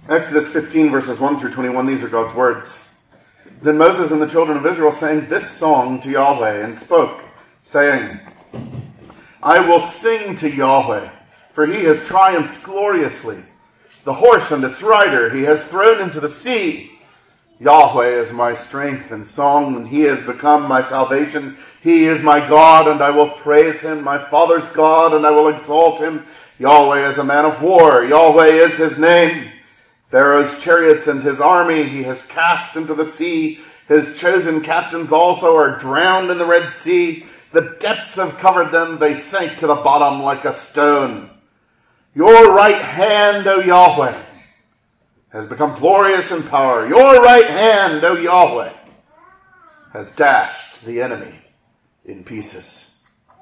Exodus 15, verses 1 through 21, these are God's words. Then Moses and the children of Israel sang this song to Yahweh and spoke, saying, I will sing to Yahweh, for he has triumphed gloriously. The horse and its rider he has thrown into the sea. Yahweh is my strength and song, and he has become my salvation. He is my God, and I will praise him, my father's God, and I will exalt him. Yahweh is a man of war. Yahweh is his name. Pharaoh's chariots and his army he has cast into the sea. His chosen captains also are drowned in the Red Sea. The depths have covered them. They sank to the bottom like a stone. Your right hand, O Yahweh, has become glorious in power. Your right hand, O Yahweh, has dashed the enemy in pieces.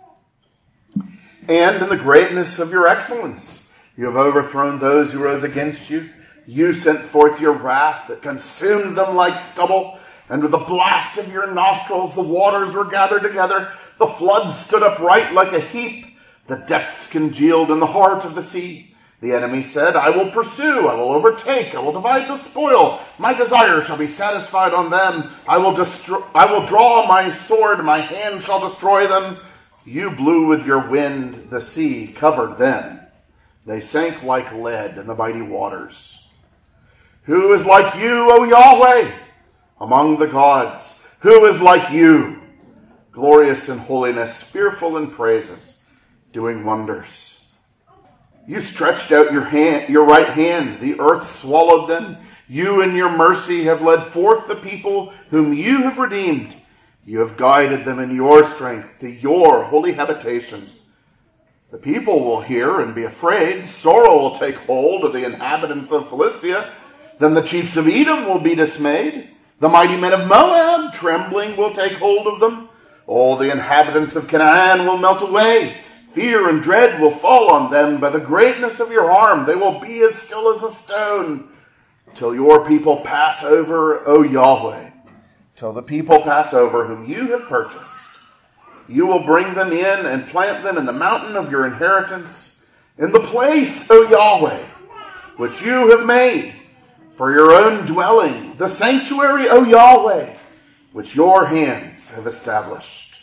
And in the greatness of your excellence, you have overthrown those who rose against you. You sent forth your wrath that consumed them like stubble, and with the blast of your nostrils the waters were gathered together. The floods stood upright like a heap. The depths congealed in the heart of the sea. The enemy said, I will pursue, I will overtake, I will divide the spoil. My desire shall be satisfied on them. I will draw my sword, my hand shall destroy them. You blew with your wind, the sea covered them. They sank like lead in the mighty waters. Who is like you, O Yahweh, among the gods? Who is like you, glorious in holiness, fearful in praises, doing wonders? You stretched out your right hand, the earth swallowed them. You in your mercy have led forth the people whom you have redeemed. You have guided them in your strength to your holy habitation. The people will hear and be afraid. Sorrow will take hold of the inhabitants of Philistia. Then the chiefs of Edom will be dismayed. The mighty men of Moab, trembling, will take hold of them. All the inhabitants of Canaan will melt away. Fear and dread will fall on them by the greatness of your arm. They will be as still as a stone till your people pass over, O Yahweh. Till the people pass over whom you have purchased. You will bring them in and plant them in the mountain of your inheritance, in the place, O Yahweh, which you have made for your own dwelling, the sanctuary, O Yahweh, which your hands have established.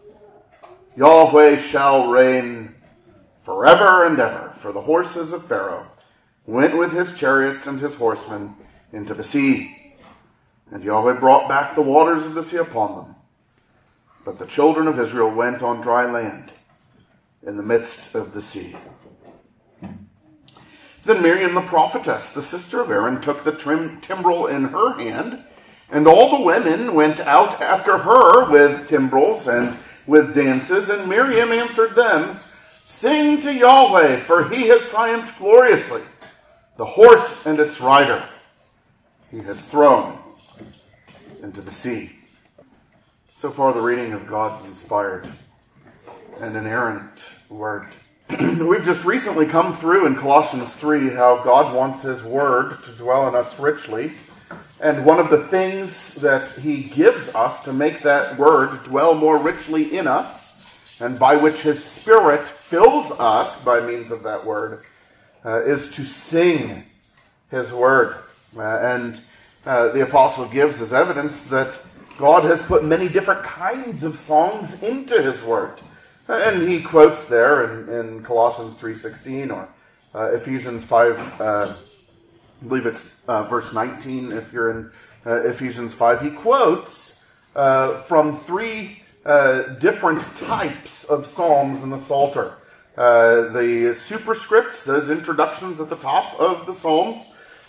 Yahweh shall reign forever and ever, for the horses of Pharaoh went with his chariots and his horsemen into the sea. And Yahweh brought back the waters of the sea upon them. But the children of Israel went on dry land in the midst of the sea. Then Miriam the prophetess, the sister of Aaron, took the timbrel in her hand, and all the women went out after her with timbrels and with dances. And Miriam answered them, Sing to Yahweh, for he has triumphed gloriously. The horse and its rider he has thrown into the sea. So far, the reading of God's inspired and inerrant word. We've just recently come through in Colossians 3 how God wants his word to dwell in us richly. And one of the things that he gives us to make that word dwell more richly in us, and by which his Spirit fills us by means of that word, is to sing his word. And the apostle gives as evidence that God has put many different kinds of songs into his word. And he quotes there in Colossians 3:16 or Ephesians 5, I believe it's verse 19 if you're in Ephesians 5. He quotes from three different types of psalms in the Psalter. The superscripts, those introductions at the top of the psalms,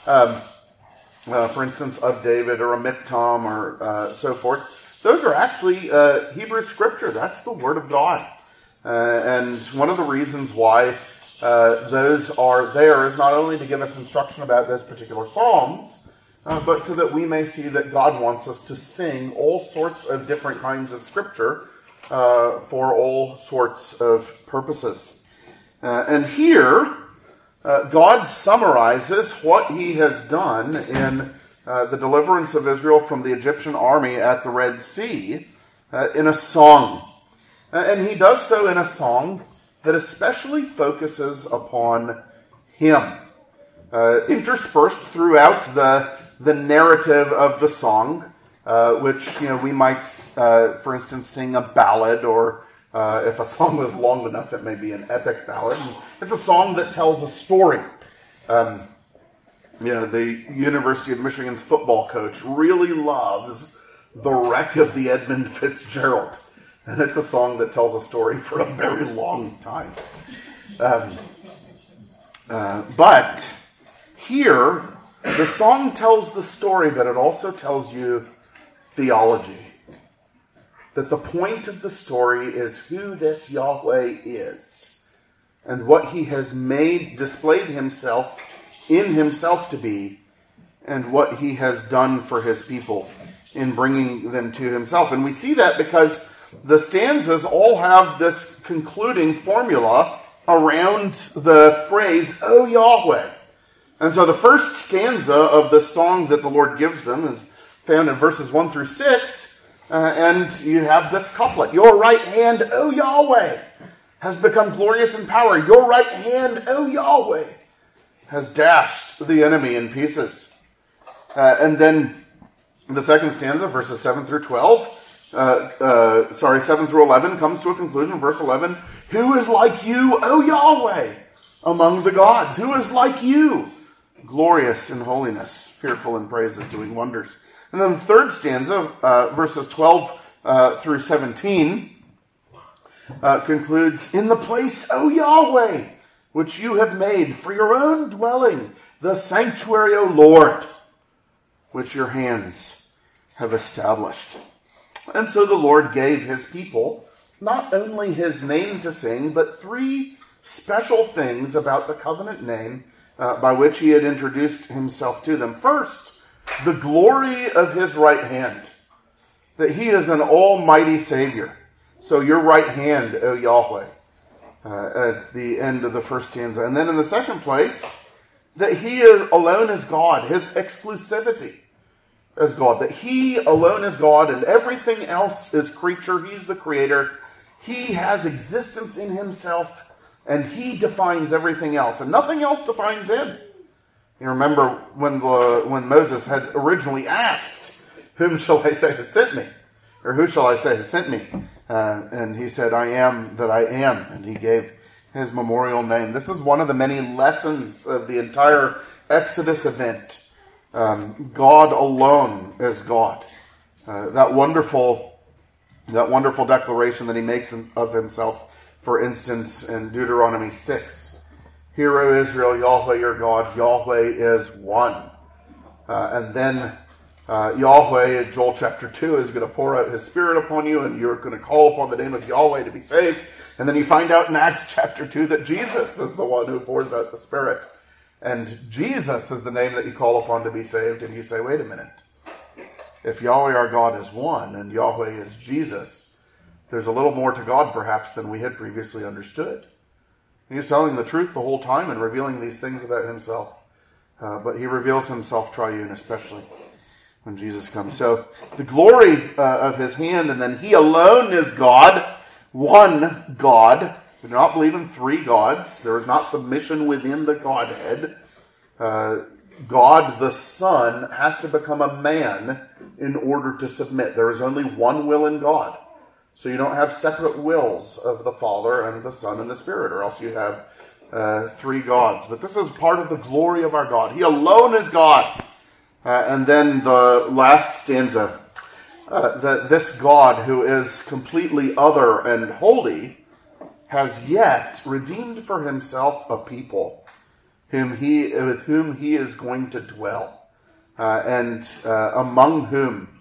for instance, of David or a miktam or so forth, those are actually Hebrew scripture. That's the Word of God. And one of the reasons why those are there is not only to give us instruction about those particular psalms, but so that we may see that God wants us to sing all sorts of different kinds of scripture for all sorts of purposes. And here, God summarizes what he has done in the deliverance of Israel from the Egyptian army at the Red Sea in a song. And he does so in a song that especially focuses upon him. Interspersed throughout the narrative of the song, which we might, for instance, sing a ballad, or if a song was long enough, it may be an epic ballad. It's a song that tells a story. The University of Michigan's football coach really loves The Wreck of the Edmund Fitzgerald. And it's a song that tells a story for a very long time. But here, the song tells the story, but it also tells you theology. That the point of the story is who this Yahweh is, and what he has displayed himself in himself to be, and what he has done for his people in bringing them to himself. And we see that because the stanzas all have this concluding formula around the phrase, "O Yahweh." And so the first stanza of the song that the Lord gives them is found in verses 1 through 6. And you have this couplet, "Your right hand, O Yahweh, has become glorious in power. Your right hand, O Yahweh, has dashed the enemy in pieces." And then the second stanza, verses 7 through 11, comes to a conclusion. Verse 11, "Who is like you, O Yahweh, among the gods? Who is like you, glorious in holiness, fearful in praises, doing wonders?" And then the third stanza, verses 12 through 17, concludes, "In the place, O Yahweh, which you have made for your own dwelling, the sanctuary, O Lord, which your hands have established." And so the Lord gave his people not only his name to sing, but three special things about the covenant name by which he had introduced himself to them. First, the glory of his right hand, that he is an almighty Savior. So your right hand, O Yahweh, at the end of the first stanza. And then in the second place, that he alone is God, his exclusivity as God, that he alone is God and everything else is creature. He's the creator. He has existence in himself and he defines everything else, and nothing else defines him. You remember when Moses had originally asked, "Whom shall I say has sent me?" Or "Who shall I say has sent me?" And he said, "I am that I am." And he gave his memorial name. This is one of the many lessons of the entire Exodus event. God alone is God. That wonderful declaration that he makes of himself, for instance, in Deuteronomy 6. "Hear, O Israel, Yahweh your God, Yahweh is one." And then Yahweh, in Joel chapter 2, is going to pour out his Spirit upon you, and you're going to call upon the name of Yahweh to be saved. And then you find out in Acts chapter 2 that Jesus is the one who pours out the Spirit. And Jesus is the name that you call upon to be saved. And you say, wait a minute. If Yahweh our God is one, and Yahweh is Jesus, there's a little more to God perhaps than we had previously understood. He's telling the truth the whole time and revealing these things about himself. But he reveals himself triune, especially when Jesus comes. So the glory of his hand, and then he alone is God, one God. We do not believe in three gods. There is not submission within the Godhead. God the Son has to become a man in order to submit. There is only one will in God. So you don't have separate wills of the Father and the Son and the Spirit, or else you have three gods. But this is part of the glory of our God. He alone is God. And then the last stanza, that this God who is completely other and holy has yet redeemed for himself a people with whom he is going to dwell, and among whom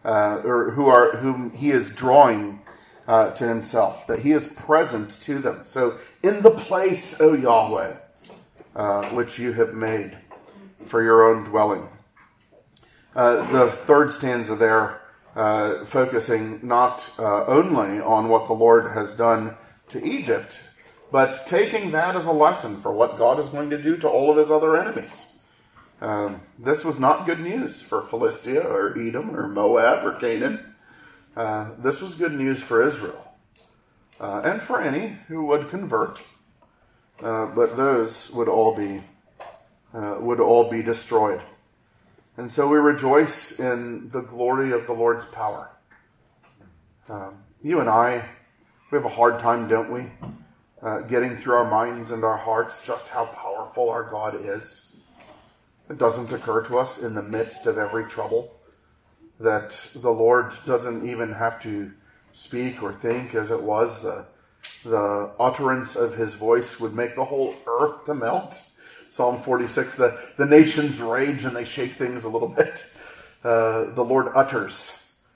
he is drawing to himself, that he is present to them. So, in the place, O Yahweh, which you have made for your own dwelling. The third stanza there, focusing not only on what the Lord has done to Egypt, but taking that as a lesson for what God is going to do to all of his other enemies. This was not good news for Philistia or Edom or Moab or Canaan. This was good news for Israel, and for any who would convert, but those would all be would all be destroyed. And so we rejoice in the glory of the Lord's power. You and I, we have a hard time, don't we? Getting through our minds and our hearts just how powerful our God is. It doesn't occur to us in the midst of every trouble that the Lord doesn't even have to speak or think, as it was. The utterance of his voice would make the whole earth to melt. Psalm 46, the nations rage and they shake things a little bit. The Lord utters,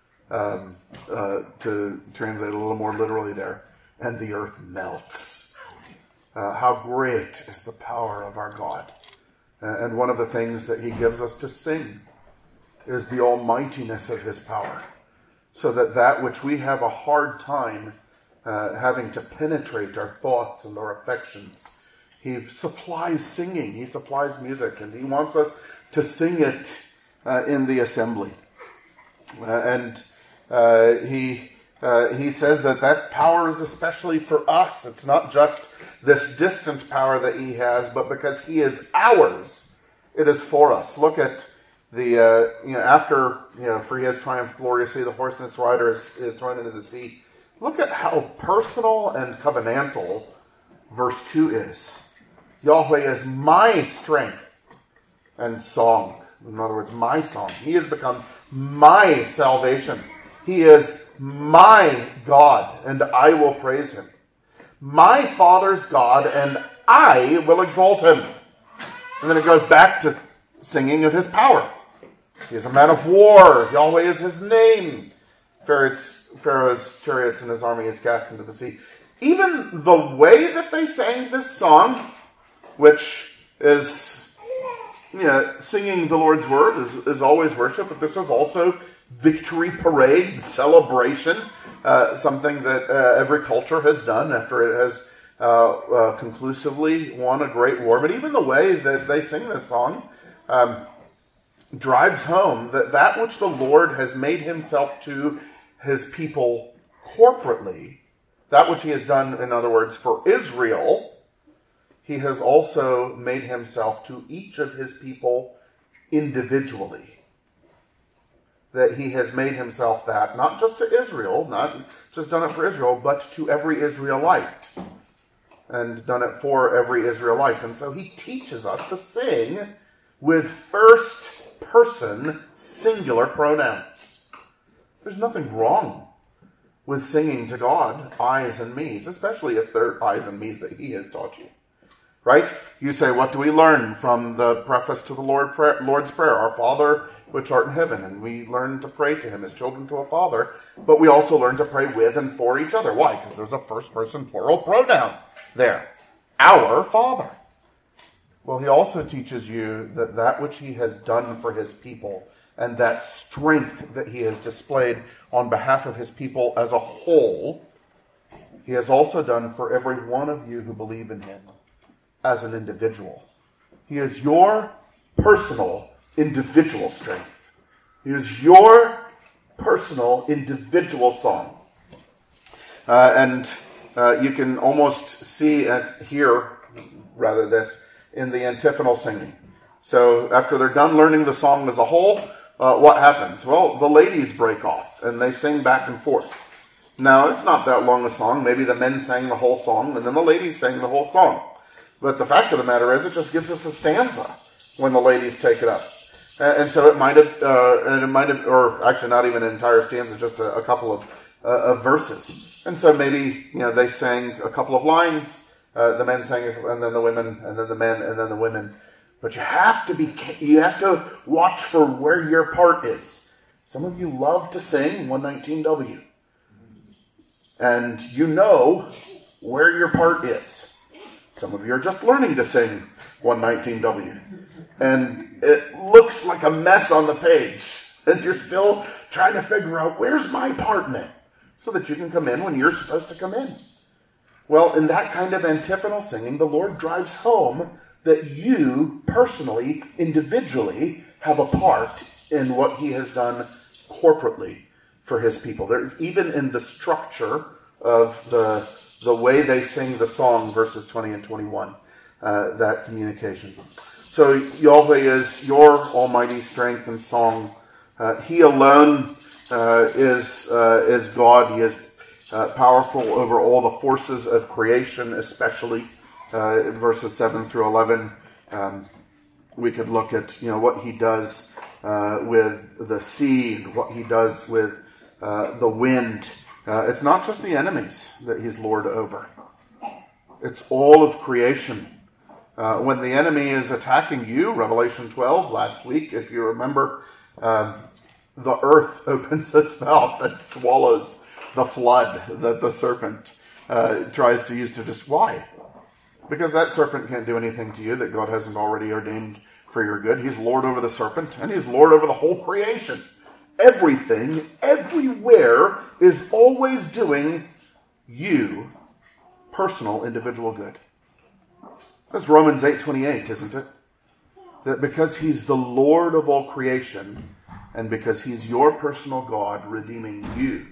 to translate a little more literally there, and the earth melts. How great is the power of our God. And one of the things that he gives us to sing is the almightiness of his power. So that which we have a hard time having to penetrate our thoughts and our affections, he supplies singing, he supplies music, and he wants us to sing it in the assembly. He says that power is especially for us. It's not just this distant power that he has, but because he is ours, it is for us. Look at after for he has triumphed gloriously, the horse and its rider is thrown into the sea. Look at how personal and covenantal verse 2 is. Yahweh is my strength and song. In other words, my song. He has become my salvation. He is my God, and I will praise him. My Father's God, and I will exalt him. And then it goes back to singing of his power. He is a man of war. Yahweh is his name. Pharaoh's chariots and his army is cast into the sea. Even the way that they sang this song, which is singing the Lord's word is always worship, but this is also victory parade, celebration, something that every culture has done after it has conclusively won a great war. But even the way that they sing this song drives home that which the Lord has made himself to his people corporately, that which he has done, in other words, for Israel, he has also made himself to each of his people individually. That he has made himself that, not just to Israel, not just done it for Israel, but to every Israelite. And done it for every Israelite. And so he teaches us to sing with first person singular pronouns. There's nothing wrong with singing to God, I's and me's, especially if they're I's and me's that he has taught you. Right? You say, what do we learn from the preface to the Lord's Prayer? Our Father, which art in heaven. And we learn to pray to him as children to a father, but we also learn to pray with and for each other. Why? Because there's a first person plural pronoun there. Our Father. Well, he also teaches you that which he has done for his people and that strength that he has displayed on behalf of his people as a whole, he has also done for every one of you who believe in him as an individual. He is your personal individual strength. He is your personal individual song. You can almost see this in the antiphonal singing. So after they're done learning the song as a whole, what happens? Well, the ladies break off and they sing back and forth. Now, it's not that long a song. Maybe the men sang the whole song and then the ladies sang the whole song. But the fact of the matter is, it just gives us a stanza when the ladies take it up. And so it might have, or actually not even an entire stanza, just a couple of verses. And so maybe, they sang a couple of lines, the men sang it, and then the women, and then the men, and then the women. But you have to watch for where your part is. Some of you love to sing 119W. And you know where your part is. Some of you are just learning to sing 119W. And it looks like a mess on the page. And you're still trying to figure out, where's my part in it? So that you can come in when you're supposed to come in. Well, in that kind of antiphonal singing, the Lord drives home that you personally, individually, have a part in what he has done corporately for his people. There's even in the structure of the way they sing the song, verses 20 and 21, that communication. So Yahweh is your almighty strength and song. He alone is God. He is powerful over all the forces of creation, especially verses 7 through 11. We could look at what he does with the sea, what he does with the wind. It's not just the enemies that he's Lord over. It's all of creation. When the enemy is attacking you, Revelation 12, last week, if you remember, the earth opens its mouth and swallows the flood that the serpent tries to use to why? Because that serpent can't do anything to you that God hasn't already ordained for your good. He's Lord over the serpent, and he's Lord over the whole creation. Everything, everywhere, is always doing you personal, individual good. That's Romans 8:28, isn't it? That because he's the Lord of all creation, and because he's your personal God redeeming you,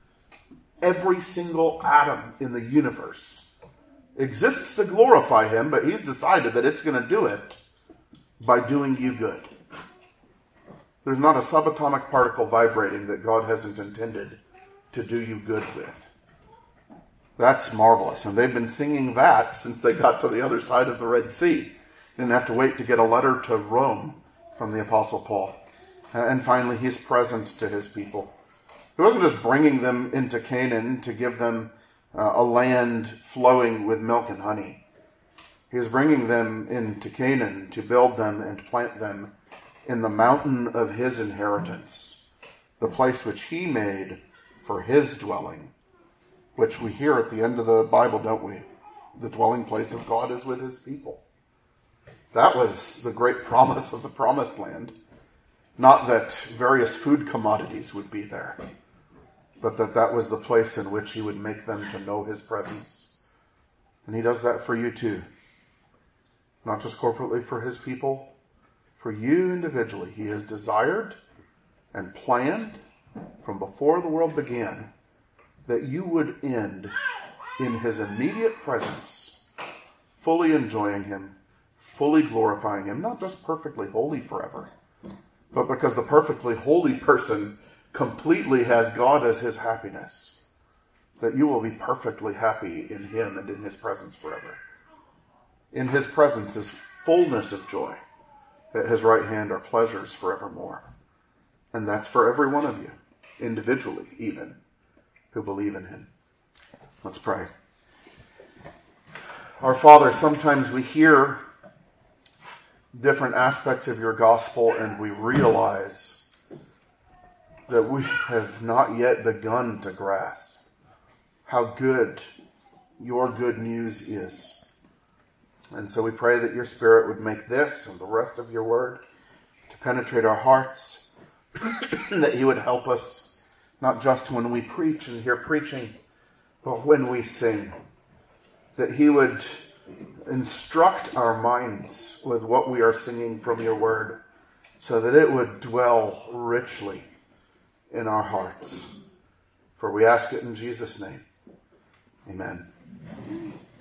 every single atom in the universe exists to glorify him, but he's decided that it's going to do it by doing you good. There's not a subatomic particle vibrating that God hasn't intended to do you good with. That's marvelous. And they've been singing that since they got to the other side of the Red Sea. Didn't have to wait to get a letter to Rome from the Apostle Paul. And finally, he's present to his people. He wasn't just bringing them into Canaan to give them a land flowing with milk and honey. He is bringing them into Canaan to build them and plant them in the mountain of his inheritance, the place which he made for his dwelling, which we hear at the end of the Bible, don't we? The dwelling place of God is with his people. That was the great promise of the promised land. Not that various food commodities would be there, but that was the place in which he would make them to know his presence. And he does that for you too. Not just corporately for his people, for you individually. He has desired and planned from before the world began that you would end in his immediate presence, fully enjoying him, fully glorifying him, not just perfectly holy forever, but because the perfectly holy person completely has God as his happiness, that you will be perfectly happy in him and in his presence forever. In his presence is fullness of joy. At his right hand are pleasures forevermore. And that's for every one of you, individually even, who believe in him. Let's pray. Our Father, sometimes we hear different aspects of your gospel and we realize that we have not yet begun to grasp how good your good news is. And so we pray that your Spirit would make this and the rest of your word to penetrate our hearts, that he would help us, not just when we preach and hear preaching, but when we sing, that he would instruct our minds with what we are singing from your word, so that it would dwell richly in our hearts. For we ask it in Jesus' name. Amen.